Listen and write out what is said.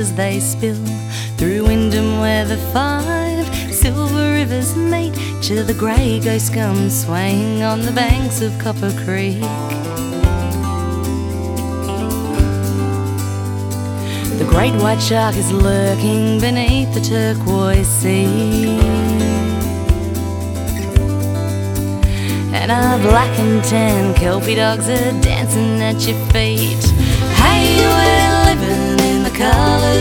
as they spill through Wyndham where the 5 silver rivers meet to the grey ghost scum swaying on the banks of Copper Creek. The great white shark is lurking beneath the turquoise sea, and our black and tan kelpie dogs are dancing at your feet. Hey, we're living in the colours